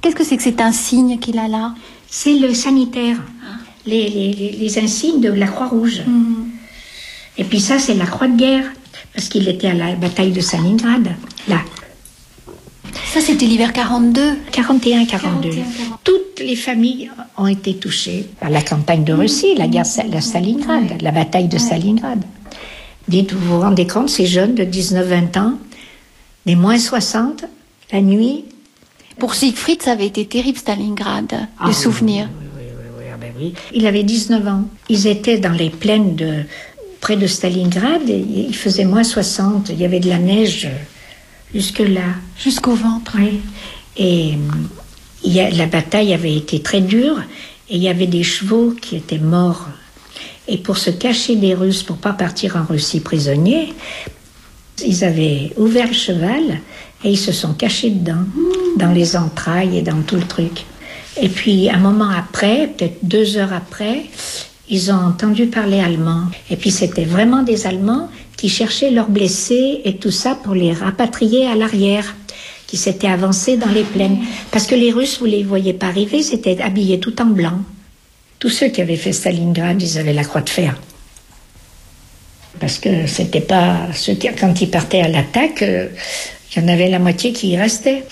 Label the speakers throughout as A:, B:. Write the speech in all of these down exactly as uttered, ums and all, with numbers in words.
A: Qu'est-ce que c'est que cet insigne qu'il a là?
B: C'est le sanitaire, hein, les, les, les, les insignes de la Croix-Rouge. Mmh. Et puis ça, c'est la croix de guerre, parce qu'il était à la bataille de Stalingrad, là.
A: Ça, c'était l'hiver quarante-deux.
B: quarante et un quarante-deux. Toutes les familles ont été touchées par la campagne de Russie, la guerre de Stalingrad, ouais. La bataille de ouais. Stalingrad. Dites, vous vous rendez compte, ces jeunes de dix-neuf vingt ans, des moins soixante, la nuit.
A: Pour Siegfried, ça avait été terrible, Stalingrad, ah, le oui, souvenir.
B: Oui, oui, oui, oui, ah ben oui. Il avait dix-neuf ans. Ils étaient dans les plaines de, près de Stalingrad, et il faisait moins soixante, il y avait de la neige jusque-là.
A: Jusqu'au ventre.
B: Oui. Et il y a, la bataille avait été très dure, et il y avait des chevaux qui étaient morts. Et pour se cacher des Russes, pour pas partir en Russie prisonniers, ils avaient ouvert le cheval et ils se sont cachés dedans, dans les entrailles et dans tout le truc. Et puis, un moment après, peut-être deux heures après, ils ont entendu parler allemand. Et puis, c'était vraiment des Allemands qui cherchaient leurs blessés et tout ça pour les rapatrier à l'arrière, qui s'étaient avancés dans les plaines. Parce que les Russes, vous les voyez pas arriver, c'était habillés tout en blanc. Tous ceux qui avaient fait Stalingrad, ils avaient la croix de fer. Parce que c'était pas ceux qui, quand ils partaient à l'attaque, euh, il y en avait la moitié qui y restait.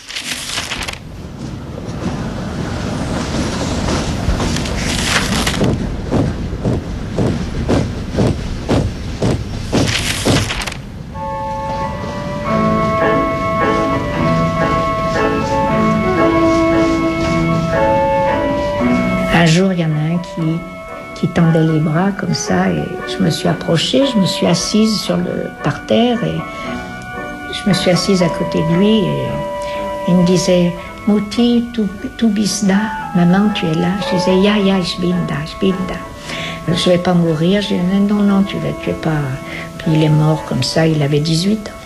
B: Un jour, il y en a un qui, qui tendait les bras comme ça et je me suis approchée, je me suis assise sur le parterre et je me suis assise à côté de lui et il me disait « Mutti, tu, tu bist da ?» « Maman, tu es là ?» Je disais « Ya, ya, ich bin da, ich bin da. » Je ne vais pas mourir. Je disais « Non, non, tu ne tu es pas... » Puis il est mort comme ça, il avait dix-huit ans.